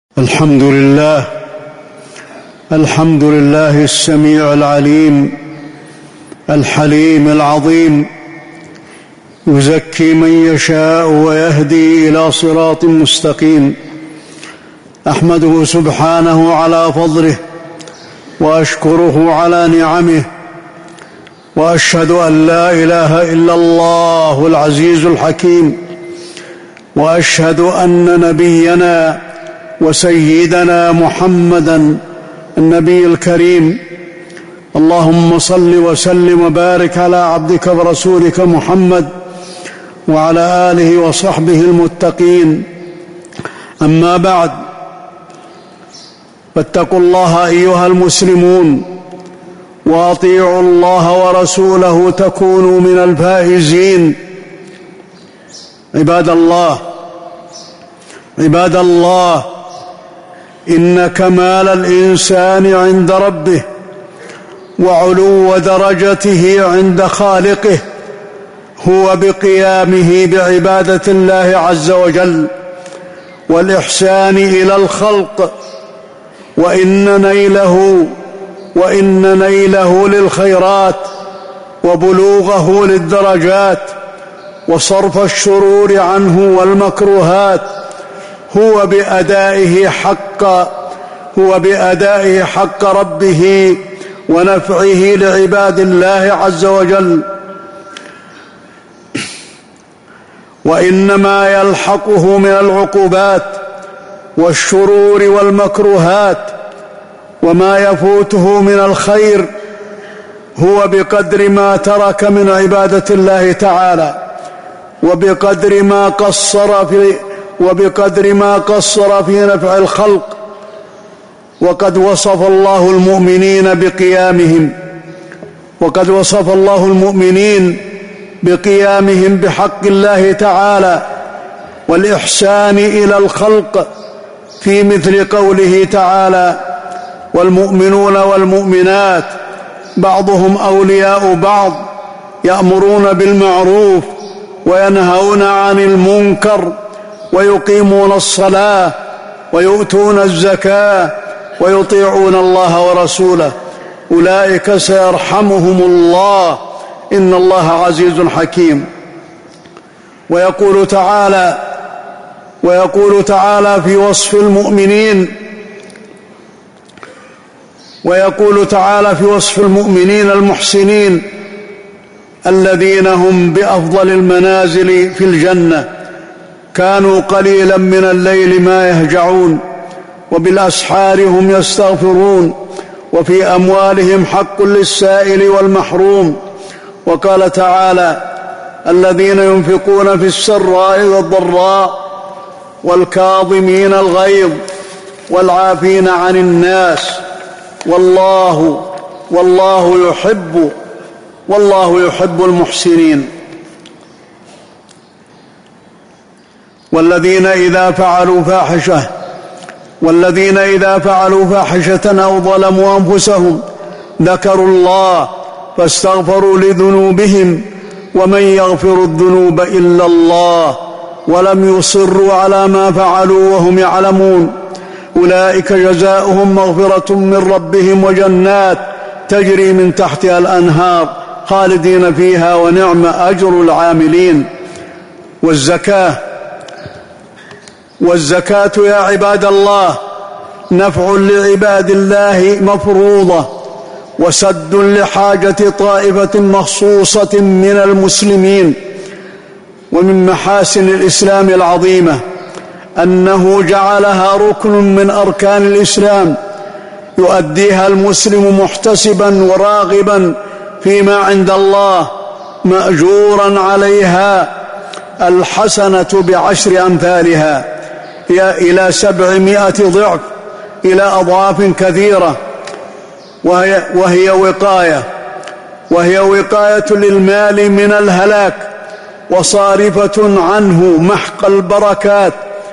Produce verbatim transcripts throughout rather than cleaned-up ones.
الحمد لله الحمد لله السميع العليم الحليم العظيم، يزكي من يشاء ويهدي إلى صراط مستقيم. أحمده سبحانه على فضله وأشكره على نعمه، وأشهد أن لا إله إلا الله العزيز الحكيم، وأشهد أن نبينا وسيدنا محمدًا النبي الكريم. اللهم صل وسلم وبارك على عبدك ورسولك محمد وعلى آله وصحبه المتقين. أما بعد، فاتقوا الله أيها المسلمون، وأطيعوا الله ورسوله تكونوا من الفائزين. عباد الله عباد الله إن كمال الإنسان عند ربه وعلو درجته عند خالقه هو بقيامه بعبادة الله عز وجل والإحسان إلى الخلق، وإن نيله وإن نيله للخيرات وبلوغه للدرجات وصرف الشرور عنه والمكروهات هو بأدائه حق هو بأدائه حق ربه ونفعه لعباد الله عز وجل. وإنما يلحقه من العقوبات والشرور والمكروهات وما يفوته من الخير هو بقدر ما ترك من عبادة الله تعالى، وبقدر ما قصر في وبقدر ما قصر في نفع الخلق. وقد وصف الله المؤمنين بقيامهم وقد وصف الله المؤمنين بقيامهم بحق الله تعالى والإحسان إلى الخلق في مثل قوله تعالى: والمؤمنون والمؤمنات بعضهم أولياء بعض يأمرون بالمعروف وينهون عن المنكر ويقيمون الصلاة ويؤتون الزكاة ويطيعون الله ورسوله أولئك سيرحمهم الله إن الله عزيز حكيم. ويقول تعالى ويقول تعالى في وصف المؤمنين ويقول تعالى في وصف المؤمنين المحسنين الذين هم بأفضل المنازل في الجنة: كانوا قليلا من الليل ما يهجعون وبالأسحار هم يستغفرون وفي أموالهم حق للسائل والمحروم. وقال تعالى: الذين ينفقون في السراء والضراء والكاظمين الغيظ والعافين عن الناس والله والله يحب والله يحب المحسنين. والذين إذا فعلوا فاحشة والذين إذا فعلوا فاحشة أو ظلموا أنفسهم ذكروا الله فاستغفروا لذنوبهم ومن يغفر الذنوب إلا الله ولم يصروا على ما فعلوا وهم يعلمون أولئك جزاؤهم مغفرة من ربهم وجنات تجري من تحتها الأنهار خالدين فيها ونعم أجر العاملين. والزكاة والزكاة يا عباد الله نفع لعباد الله مفروضة وسد لحاجة طائفة مخصوصة من المسلمين. ومن محاسن الإسلام العظيمة أنه جعلها ركن من أركان الإسلام يؤديها المسلم محتسبا وراغبا فيما عند الله مأجورا عليها، الحسنة بعشر أمثالها إلى سبعمائة ضعف إلى أضعاف كثيرة. وهي, وهي وقاية وهي وقاية للمال من الهلاك وصارفة عنه محق البركات،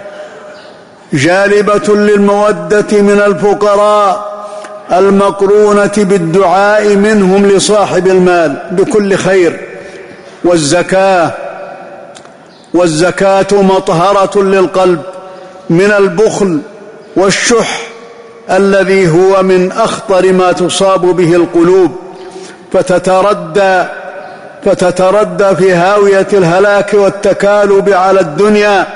جالبة للمودة من الفقراء المقرونة بالدعاء منهم لصاحب المال بكل خير. والزكاة والزكاة مطهرة للقلب من البخل والشح الذي هو من أخطر ما تصاب به القلوب، فتتردى فتتردى في هاوية الهلاك والتكالب على الدنيا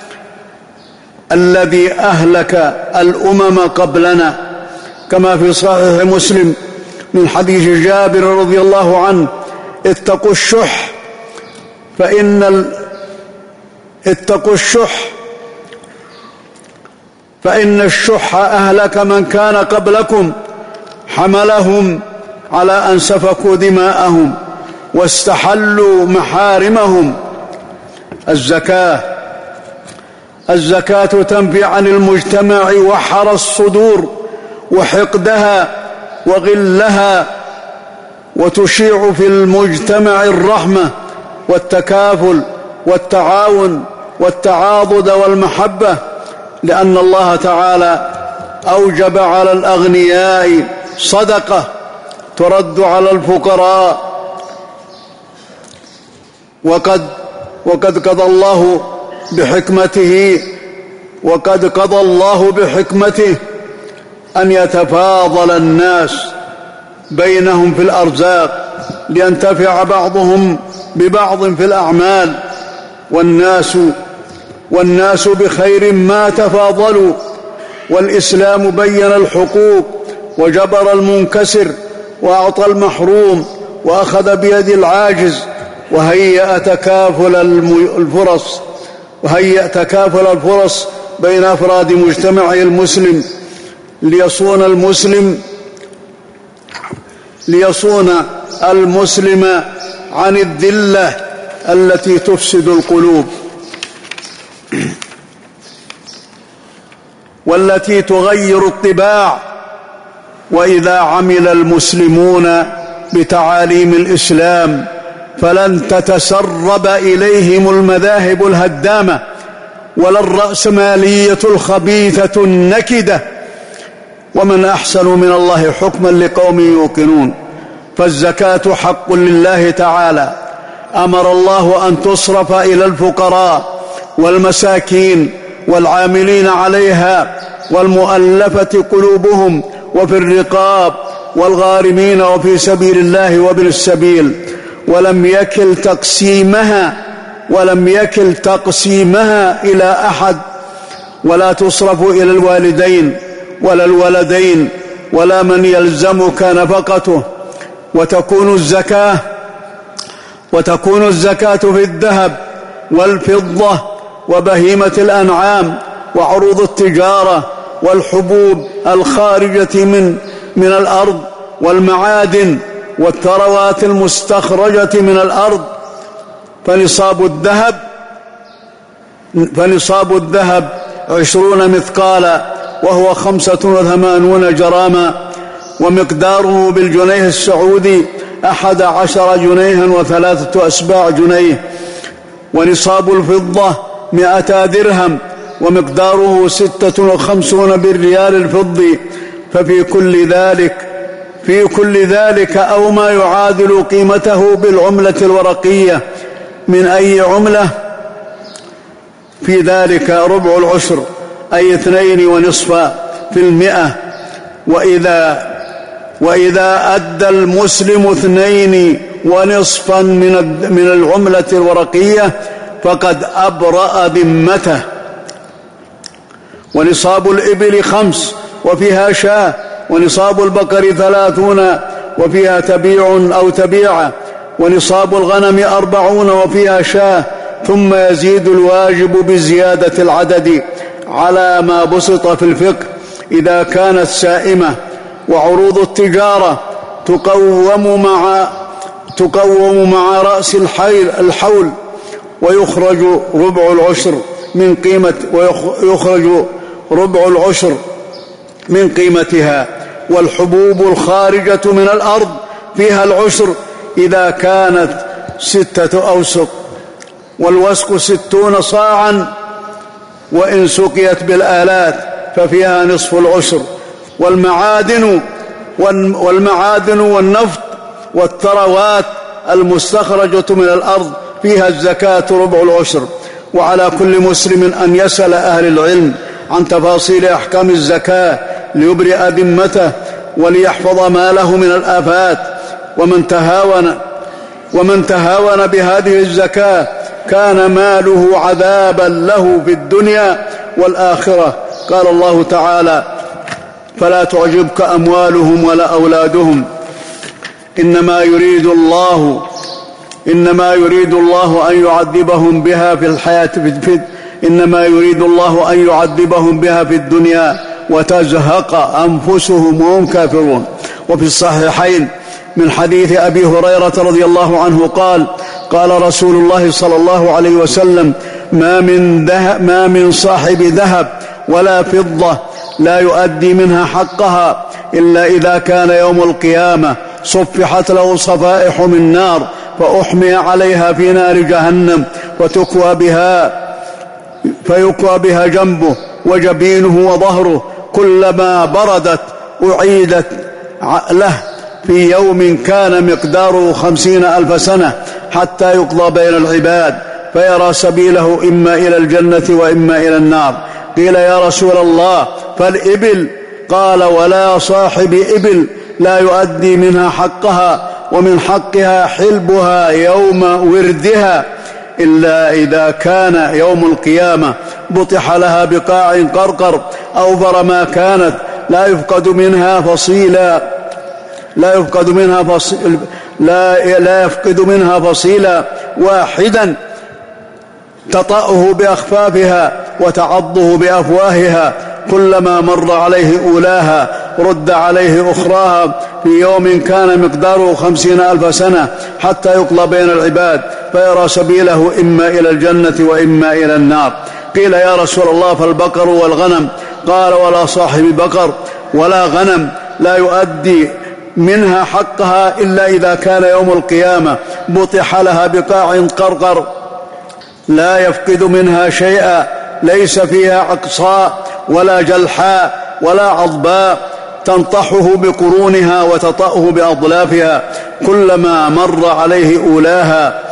الذي أهلك الأمم قبلنا، كما في صحيح مسلم من حديث جابر رضي الله عنه: اتقوا الشح فإن ال... اتقوا الشح فإن الشح أهلك من كان قبلكم، حملهم على أن سفكوا دماءهم واستحلوا محارمهم. الزكاة الزكاة تنفي عن المجتمع وحر الصدور وحقدها وغلها، وتشيع في المجتمع الرحمة والتكافل والتعاون والتعاضد والمحبة، لأن الله تعالى أوجب على الأغنياء صدقة ترد على الفقراء، وقد وقد قضى الله بحكمته وقد قضى الله بحكمته أن يتفاضل الناس بينهم في الأرزاق لينتفع بعضهم ببعض في الأعمال، والناس والناس بخير ما تفاضلوا. والإسلام بين الحقوق وجبر المنكسر وأعطى المحروم وأخذ بيد العاجز، وهيأ تكافل الفرص وهيأ تكافل الفرص بين أفراد مجتمعه المسلم ليصون المسلم ليصون المسلم عن الذلة التي تفسد القلوب والتي تغير الطباع. وإذا عمل المسلمون بتعاليم الإسلام فلن تتسرب إليهم المذاهب الهدامة ولا الرأسمالية الخبيثة النكدة، ومن أحسن من الله حكما لقوم يوقنون. فالزكاة حق لله تعالى، أمر الله أن تصرف إلى الفقراء والمساكين والعاملين عليها والمؤلفة قلوبهم وفي الرقاب والغارمين وفي سبيل الله وابن السبيل، ولم يكل تقسيمها ولم يكل تقسيمها إلى أحد، ولا تصرف إلى الوالدين ولا الولدين ولا من يلزمك نفقته. وتكون الزكاة وتكون الزكاة في الذهب والفضة وبهيمة الأنعام وعروض التجارة والحبوب الخارجة من من الأرض والمعادن والثروات المستخرجة من الأرض. فنصاب الذهب فنصاب الذهب عشرون مثقالا وهو خمسة وثمانون جراما، ومقداره بالجنيه السعودي أحد عشر جنيها وثلاثة أسباع جنيه. ونصاب الفضة مئتا درهم ومقداره ستة وخمسون بالريال الفضي. ففي كل ذلك في كل ذلك أو ما يعادل قيمته بالعملة الورقية من أي عملة في ذلك ربع العشر، أي اثنين ونصفا في المئة. وإذا وإذا أدى المسلم اثنين ونصفا من من العملة الورقية فقد أبرأ ذمته. ونصاب الإبل خمس وفيها شاة، ونصاب البقر ثلاثون وفيها تبيع أو تبيعة، ونصاب الغنم أربعون وفيها شاة، ثم يزيد الواجب بزيادة العدد على ما بسط في الفقه إذا كانت سائمة. وعروض التجارة تقوم مع تقوم مع رأس الحول، ويخرج ربع العشر من قيمة ويخرج ربع العشر من قيمتها. والحبوب الخارجة من الأرض فيها العشر إذا كانت ستة أوسق، والوسق ستون صاعا، وإن سقيت بالآلات ففيها نصف العشر. والمعادن والمعادن والنفط والثروات المستخرجة من الأرض فيها الزكاة ربع العشر. وعلى كل مسلم أن يسأل أهل العلم عن تفاصيل أحكام الزكاة ليبرئ ذمته وليحفظ ماله من الآفات. ومن تهاون ومن تهاون بهذه الزكاة كان ماله عذابا له في الدنيا والآخرة. قال الله تعالى: فلا تعجبك أموالهم ولا أولادهم إنما يريد الله إنما يريد الله أن يعذبهم بها في الحياة في إنما يريد الله أن يعذبهم بها في الدنيا وتزهق أنفسهم وهم كافرون. وفي الصحيحين من حديث أبي هريرة رضي الله عنه قال: قال رسول الله صلى الله عليه وسلم: ما من, ما من صاحب ذهب ولا فضة لا يؤدي منها حقها إلا إذا كان يوم القيامة صفحت له صفائح من نار فأحمي عليها في نار جهنم وتكوى بها فيكوى بها جنبه وجبينه وظهره، كلما بردت أعيدت له في يوم كان مقداره خمسين ألف سنة حتى يقضى بين العباد فيرى سبيله إما إلى الجنة وإما إلى النار. قيل: يا رسول الله فالإبل؟ قال: ولا صاحب إبل لا يؤدي منها حقها، ومن حقها حلبها يوم وردها إلا إذا كان يوم القيامة بطح لها بقاع قرقر أوفر ما كانت لا يفقد منها فصيلا لا يفقد منها فصيل لا, لا يفقد منها فصيلا واحدا تطأه بأخفافها وتعضه بأفواهها، كلما مر عليه أولاها رد عليه أخراها في يوم كان مقداره خمسين ألف سنة حتى يقضى بين العباد فيرى سبيله إما إلى الجنة وإما إلى النار. قيل: يا رسول الله فالبقر والغنم؟ قال: ولا صاحب بقر ولا غنم لا يؤدي منها حقها إلا إذا كان يوم القيامة بطح لها بقاع قرقر لا يفقد منها شيئا، ليس فيها عقصاء ولا جلحاء ولا عضباء، تنطحه بقرونها وتطأه بأضلافها، كلما مر عليه أولاها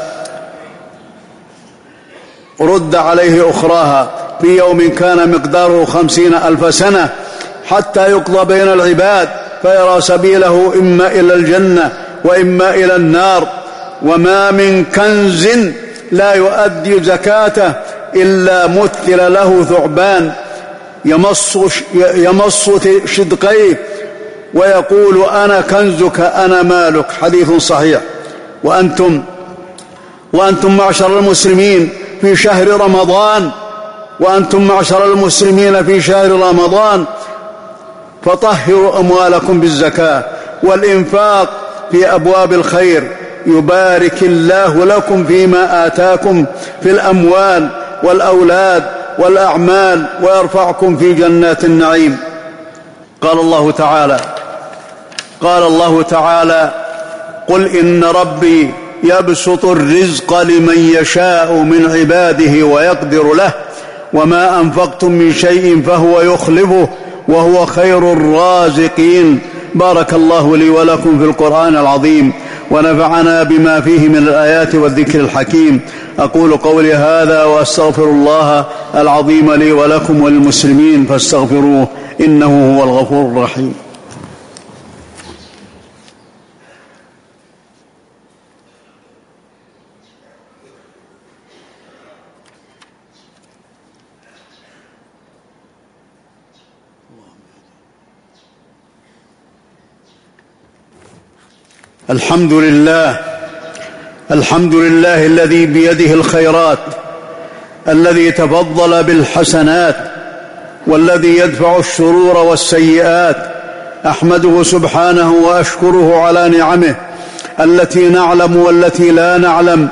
رد عليه أخراها في يوم كان مقداره خمسين ألف سنة حتى يقضى بين العباد فيرى سبيله إما إلى الجنة وإما إلى النار. وما من كنز لا يؤدي زكاته إلا مثل له ثعبان يمص, يمص شدقيه ويقول: أنا كنزك أنا مالك. حديث صحيح. وأنتم, وأنتم معشر المسلمين في شهر رمضان وأنتم معشر المسلمين في شهر رمضان فطهروا أموالكم بالزكاة والإنفاق في أبواب الخير، يبارك الله لكم فيما آتاكم في الأموال والأولاد والأعمال ويرفعكم في جنات النعيم. قال الله تعالى قال الله تعالى: قل إن ربي يبسط الرزق لمن يشاء من عباده ويقدر له وما أنفقتم من شيء فهو يخلفه وهو خير الرازقين. بارك الله لي ولكم في القرآن العظيم ونفعنا بما فيه من الآيات والذكر الحكيم. أقول قولي هذا وأستغفر الله العظيم لي ولكم وللمسلمين فاستغفروه إنه هو الغفور الرحيم. الحمد لله الحمد لله الذي بيده الخيرات، الذي تفضل بالحسنات، والذي يدفع الشرور والسيئات. أحمده سبحانه وأشكره على نعمه التي نعلم والتي لا نعلم.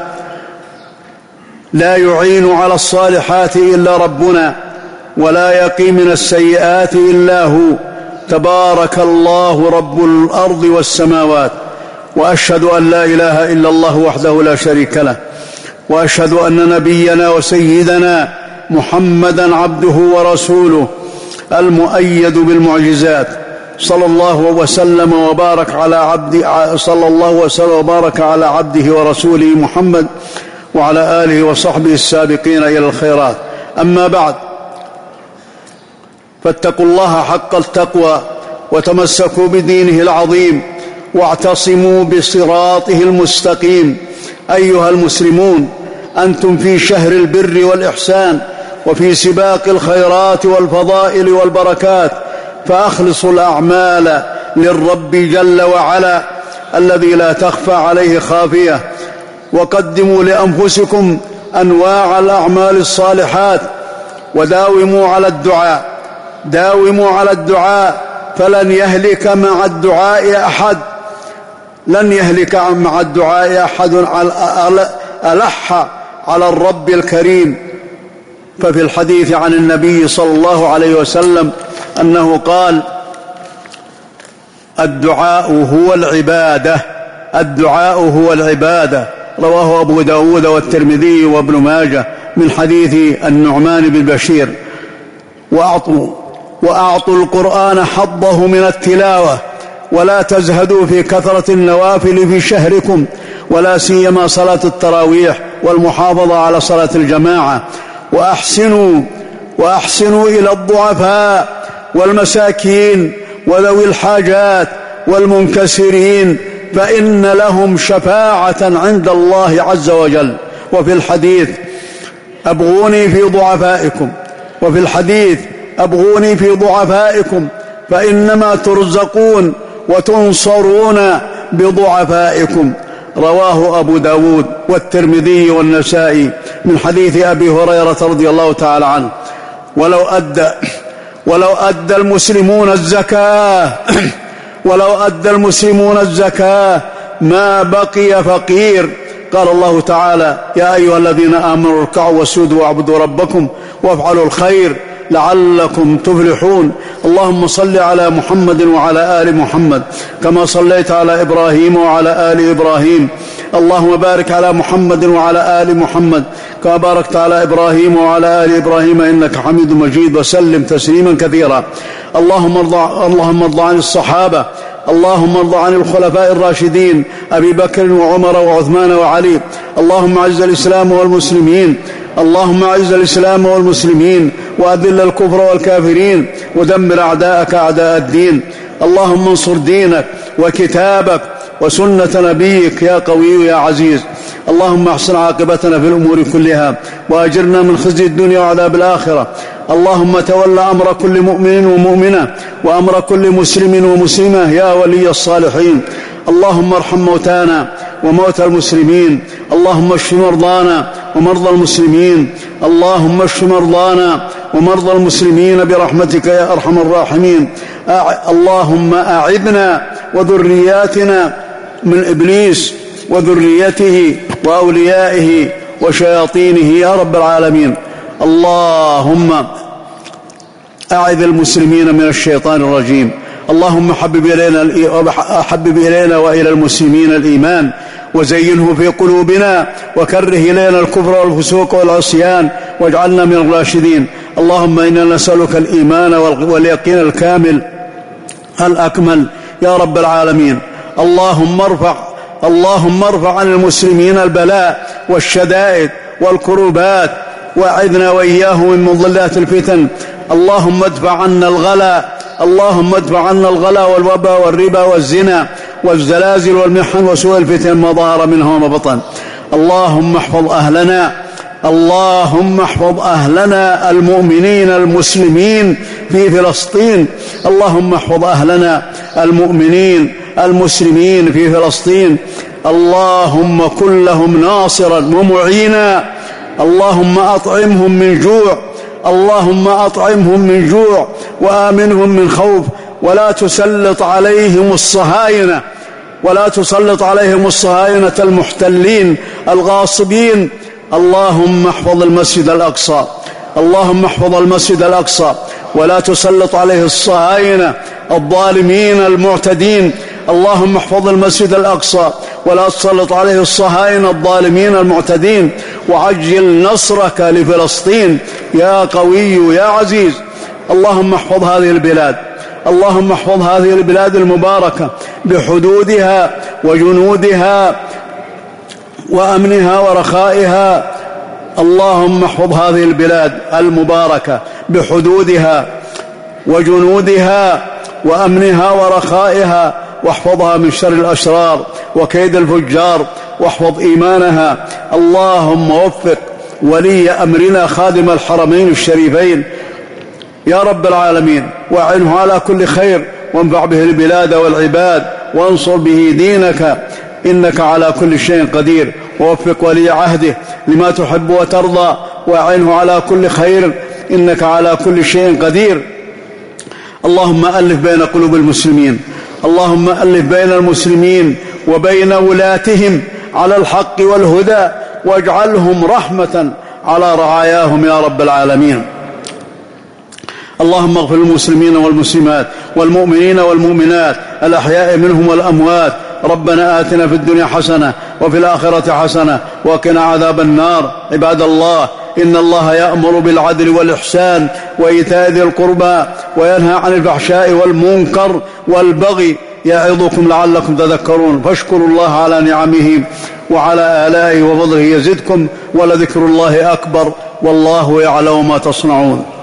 لا يعين على الصالحات إلا ربنا، ولا يقي من السيئات إلا هو. تبارك الله رب الأرض والسماوات. وأشهد أن لا إله إلا الله وحده لا شريك له، وأشهد أن نبينا وسيدنا محمدا عبده ورسوله المؤيد بالمعجزات، صلى الله وسلم وبارك على عبده صلى الله وسلم وبارك على عبده ورسوله محمد وعلى آله وصحبه السابقين إلى الخيرات. أما بعد، فاتقوا الله حق التقوى وتمسكوا بدينه العظيم واعتصموا بصراطه المستقيم. أيها المسلمون، أنتم في شهر البر والإحسان وفي سباق الخيرات والفضائل والبركات، فأخلصوا الأعمال للرب جل وعلا الذي لا تخفى عليه خافية، وقدموا لأنفسكم أنواع الأعمال الصالحات، وداوموا على الدعاء داوموا على الدعاء فلن يهلك مع الدعاء أحد لن يهلك مع الدعاء أحد ألح على الرب الكريم. ففي الحديث عن النبي صلى الله عليه وسلم أنه قال: الدعاء هو العبادة الدعاء هو العبادة رواه أبو داود والترمذي وابن ماجه من حديث النعمان بن بشير. وأعطوا, وأعطوا القرآن حظه من التلاوة، ولا تزهدوا في كثرة النوافل في شهركم، ولا سيما صلاة التراويح والمحافظة على صلاة الجماعة. وأحسنوا, وأحسنوا إلى الضعفاء والمساكين وذوي الحاجات والمنكسرين، فإن لهم شفاعة عند الله عز وجل. وفي الحديث: أبغوني في ضعفائكم وفي الحديث أبغوني في ضعفائكم فإنما ترزقون وتنصرون بضعفائكم. رواه أبو داود والترمذي والنسائي من حديث أبي هريرة رضي الله تعالى عنه. ولو أدى ولو أدى المسلمون الزكاة ولو أدى المسلمون الزكاة ما بقي فقير. قال الله تعالى: يا أيها الذين آمنوا اركعوا واسجدوا واعبدوا ربكم وافعلوا الخير لعلكم تفلحون. اللهم صل على محمد وعلى آل محمد كما صليت على إبراهيم وعلى آل إبراهيم. اللهم بارك على محمد وعلى آل محمد كما باركت على إبراهيم وعلى آل إبراهيم إنك حميد مجيد، وسلم تسليما كثيرا. اللهم ارض اللهم ارض عن الصحابة اللهم ارض عن الخلفاء الراشدين أبي بكر وعمر وعثمان وعلي. اللهم اعز الإسلام والمسلمين اللهم اعز الإسلام والمسلمين وأذل الكفر والكافرين ودمر أعداءك أعداء الدين. اللهم انصر دينك وكتابك وسنة نبيك يا قوي يا عزيز. اللهم احسن عاقبتنا في الأمور كلها وأجرنا من خزي الدنيا وعذاب الآخرة. اللهم تول أمر كل مؤمن ومؤمنة وأمر كل مسلم ومسلمة يا ولي الصالحين. اللهم ارحم موتانا وموتى المسلمين. اللهم اشف مرضانا ومرضى المسلمين. اللهم اشف مرضانا ومرضى المسلمين برحمتك يا أرحم الراحمين. اللهم أعذنا وذرياتنا من إبليس وذريته وأوليائه وشياطينه يا رب العالمين. اللهم أعذ المسلمين من الشيطان الرجيم. اللهم حبب إلينا, حبب إلينا وإلى المسلمين الإيمان وزينه في قلوبنا وكره إلينا الكفر والفسوق والعصيان واجعلنا من الراشدين. اللهم إنا نسألك الإيمان واليقين الكامل الأكمل يا رب العالمين. اللهم ارفع اللهم ارفع عن المسلمين البلاء والشدائد والكروبات وأعذنا وإياه من مضلات الفتن. اللهم ادفع عنا الغلا اللهم ادفع عنا الغلا والوباء والربا والزنا والزلازل والمحن وسوء الفتن ما ظهر منها وما بطن. اللهم احفظ أهلنا اللهم احفظ أهلنا المؤمنين المسلمين في فلسطين. اللهم احفظ أهلنا المؤمنين المسلمين في فلسطين. اللهم كن لهم ناصرا ومعينا. اللهم أطعمهم من جوع اللهم أطعمهم من جوع وآمنهم من خوف، ولا تسلط عليهم الصهاينة ولا تسلط عليهم الصهاينة المحتلين الغاصبين. اللهم احفظ المسجد الأقصى اللهم احفظ المسجد الأقصى ولا تسلط عليه الصهاينة الظالمين المعتدين. اللهم احفظ المسجد الأقصى ولا تسلط عليه الصهاينة الظالمين المعتدين، وعجل نصرك لفلسطين يا قوي يا عزيز. اللهم احفظ هذه البلاد اللهم احفظ هذه البلاد المباركة بحدودها وجنودها وأمنها ورخائها. اللهم احفظ هذه البلاد المباركة بحدودها وجنودها وأمنها ورخائها، واحفظها من شر الأشرار وكيد الفجار، واحفظ إيمانها. اللهم وفق ولي أمرنا خادم الحرمين الشريفين يا رب العالمين، وأعنه على كل خير، وانفع به البلاد والعباد، وانصر به دينك، إنك على كل شيء قدير. ووفق ولي عهده لما تحب وترضى، وأعنه على كل خير، إنك على كل شيء قدير. اللهم ألف بين قلوب المسلمين، اللهم ألف بين المسلمين وبين ولاتهم على الحق والهدى، واجعلهم رحمة على رعاياهم يا رب العالمين. اللهم اغفر للمسلمين والمسلمات والمؤمنين والمؤمنات الأحياء منهم والأموات. ربنا آتنا في الدنيا حسنة وفي الآخرة حسنة وقنا عذاب النار. عباد الله، إن الله يأمر بالعدل والإحسان وإيتاء ذي القربى وينهى عن الفحشاء والمنكر والبغي، يعظكم لعلكم تذكرون. فاشكروا الله على نعمه وعلى آلائه وفضله يزدكم، ولذكر الله أكبر، والله يعلم ما تصنعون.